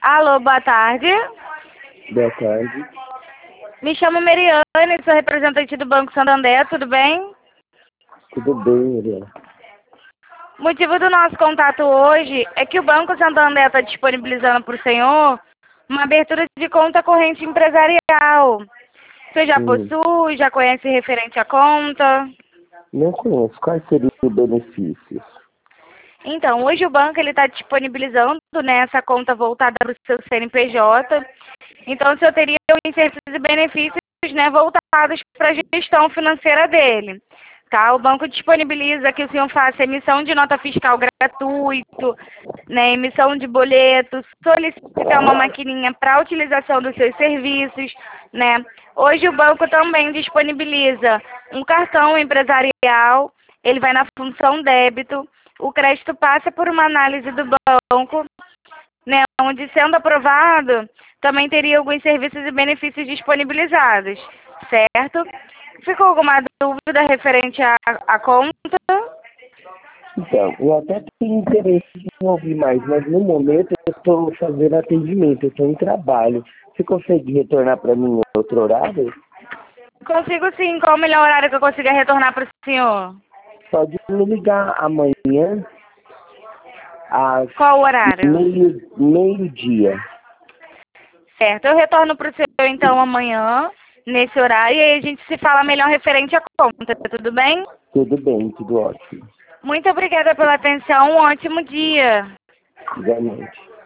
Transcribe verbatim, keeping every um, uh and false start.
Alô, boa tarde. Boa tarde. Me chamo Meriane, sou representante do Banco Santander, tudo bem? Tudo bem, Mariana? O motivo do nosso contato hoje é que o Banco Santander está disponibilizando para o senhor uma abertura de conta corrente empresarial. Você já Hum, possui, já conhece referente à conta? não conheço. Quais seriam os benefícios? Então, hoje o banco ele está disponibilizando, né, essa conta voltada para o seu C N P J. Então, o senhor teria os serviços e benefícios, né, voltados para a gestão financeira dele. Tá? O banco disponibiliza que o senhor faça emissão de nota fiscal gratuito, né, emissão de boletos, solicitar uma maquininha para a utilização dos seus serviços, né. Hoje o banco também disponibiliza um cartão empresarial, ele vai na função débito. O crédito passa por uma análise do banco, né, onde, sendo aprovado, também teria alguns serviços e benefícios disponibilizados, certo? Ficou alguma dúvida referente à, à conta? Então, eu até tenho interesse em ouvir mais, mas no momento eu estou fazendo atendimento, eu estou em trabalho. Você consegue retornar para mim em outro horário? Consigo sim. Qual o melhor horário que eu consiga retornar para o senhor? Pode me ligar amanhã às Qual o horário? meio, meio-dia. Certo, eu retorno para o senhor então amanhã, nesse horário, e aí a gente se fala melhor referente à conta, tudo bem? Tudo bem, tudo ótimo. Muito obrigada pela atenção, um ótimo dia. Igualmente.